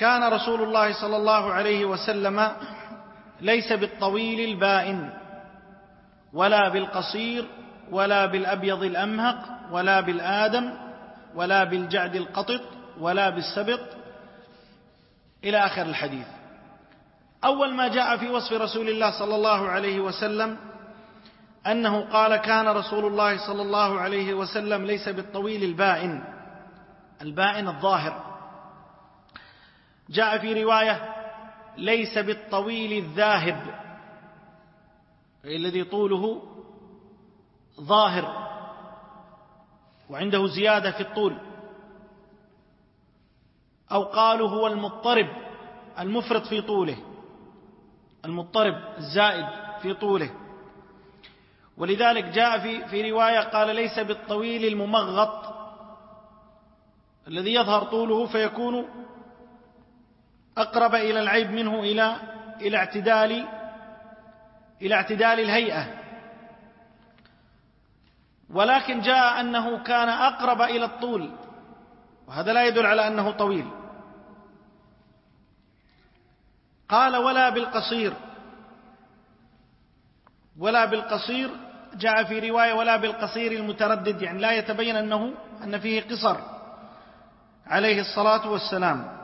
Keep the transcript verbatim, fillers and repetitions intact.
كان رسول الله صلى الله عليه وسلم ليس بالطويل البائن ولا بالقصير ولا بالأبيض الأمهق ولا بالآدم ولا بالجعد القطط ولا بالسبط إلى آخر الحديث. أول ما جاء في وصف رسول الله صلى الله عليه وسلم أنه قال كان رسول الله صلى الله عليه وسلم ليس بالطويل البائن، البائن الظاهر. جاء في رواية ليس بالطويل الذاهب، الذي طوله ظاهر وعنده زيادة في الطول، أو قالوا هو المضطرب المفرط في طوله، المضطرب الزائد في طوله. ولذلك جاء في في رواية قال ليس بالطويل الممغط الذي يظهر طوله فيكون أقرب إلى العيب منه إلى إلى اعتدال إلى اعتدال الهيئة. ولكن جاء أنه كان أقرب إلى الطول، وهذا لا يدل على أنه طويل. قال ولا بالقصير، ولا بالقصير جاء في رواية ولا بالقصير المتردد، يعني لا يتبين أنه أن فيه قصر عليه الصلاة والسلام.